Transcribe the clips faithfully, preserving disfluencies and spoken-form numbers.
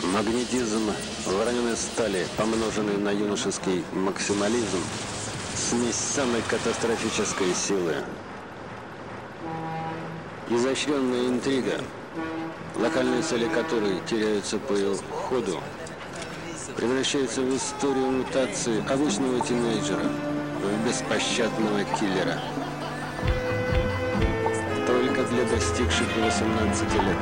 Магнетизм вороненой стали, помноженный на юношеский максимализм, смесь самой катастрофической силы. Изощренная интрига, локальные цели которой теряются по ее ходу, превращается в историю мутации обычного тинейджера в беспощадного киллера. Только для достигших восемнадцати лет.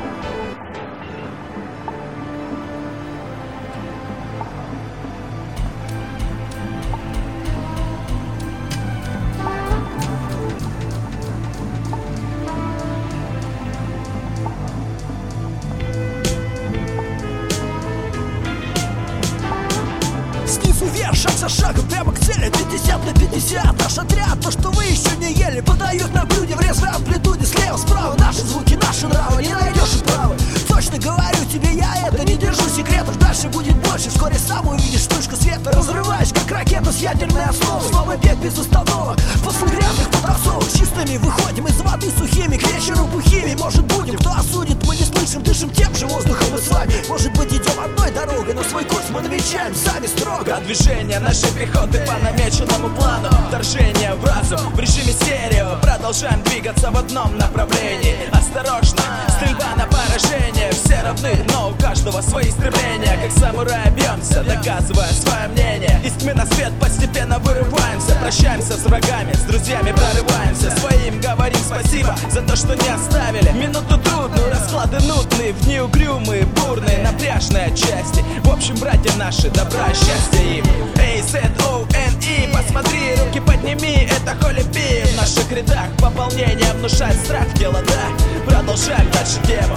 Снизу вверх, шаг за шагом, прямо к цели. Пятьдесят на пятьдесят, наш отряд. То, что вы еще не ели, подают на блюде в резвой амплитуде. Слева, справа, наши звуки, наши нравы. Не найдешь и правы. Точно говорю тебе, я это не держу секретов. Дальше будет больше, вскоре сам увидишь вспышку света. Разрываешь, как ракета с ядерной основой. Снова бег без установок, после грязных потасовок. Чистыми выходим из воды сухими, к вечеру бухими. Может будем, кто осудит, мы не слышим. Дышим тем же воздухом мы с вами. Может быть идем одной дорогой, но свой курс мы намечаем сами строго. Движение нашей пехоты по намеченному плану. Вторжение в разум в режиме стерео. Продолжаем двигаться в одном направлении. Осторожно, стрельба на поражение. Все равны, но у каждого свои стремления. Как самураи бьемся, доказывая свое мнение. Из тьмы на свет постепенно вырываемся. Прощаемся с врагами, с друзьями прорываемся. Своим говорим спасибо за то, что не оставили минуту трудную, расклады нудные, в дни угрюмые, бурные, напряжные отчасти. В общем, братья наши, добра и счастья им. Эй, зет о эн и, посмотри, руки подними, это Холли Би. В наших рядах пополнение внушает страх в тело, да. Продолжаем дальше тему.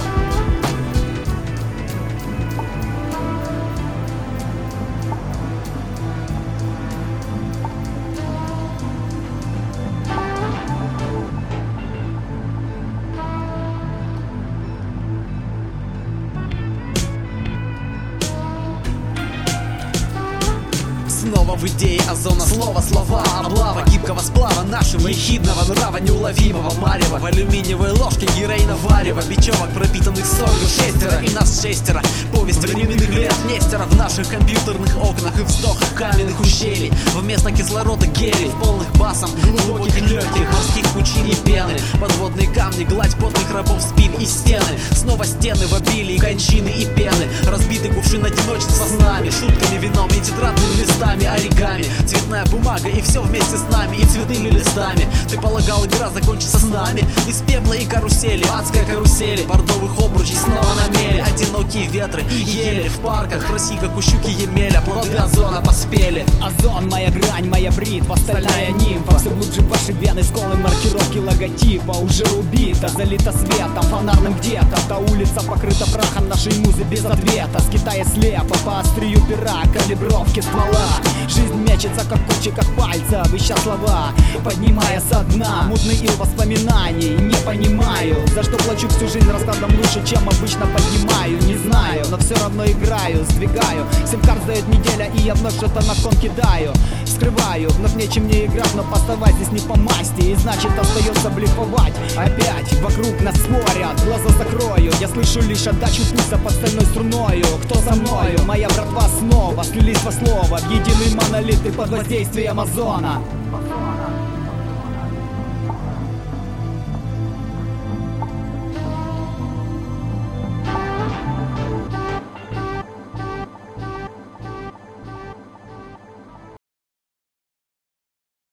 Снова в идее озона слово, слова, облава гибкого сплава нашего ехидного нрава, неуловимого марева. В алюминиевой ложке героина варева, бечевок пропитанных солью шестеро, и нас шестеро. Повесть временных лет Нестера в наших компьютерных окнах и вздохах каменных ущелий. Вместо кислорода гелий, полных басом глубоких легких, морских пучин и пены. Подводные камни, гладь потных рабов спин и стены. Снова стены в обилии, кончины и пены. Разбитый кувшин одиночества с нами, шутками, вином и тетрадными листами, оригами, цветная бумага и все вместе с нами, и цветными листами. Ты полагал, игра закончится с нами? Из пепла и карусели, адская карусели, бордовых обручей снова на мели. Одинокие ветры, ели в парках, роси, как у щуки емеля, плоды озона поспели. Озон, моя грань, моя бритва, стальная нимфа. Все глубже в ваши вены, сколы маркировки логотипа. Уже убита, залита светом, фонарным где-то. Та улица покрыта прахом нашей музы без ответа. Скитая слепо по острию пера, калибровки ствола. Жизнь мечется, как кончиках пальцев, ища слова, поднимая со дна мутный ил воспоминаний. Не понимаю, за что плачу всю жизнь раскладом лучше, чем обычно поднимаю. Не знаю, но все равно играю, сдвигаю. Сим-карт сдает неделя, и я вновь что-то на кон кидаю. Скрываю, вновь нечем не играть, но поставать здесь не по масти. И значит остается блефовать. Опять вокруг нас спорят, глаза закрою. Я слышу лишь отдачу пульса под стальной струною. Кто за мною? Моя братва снова слились во слово в единый монолит и под воздействием озона.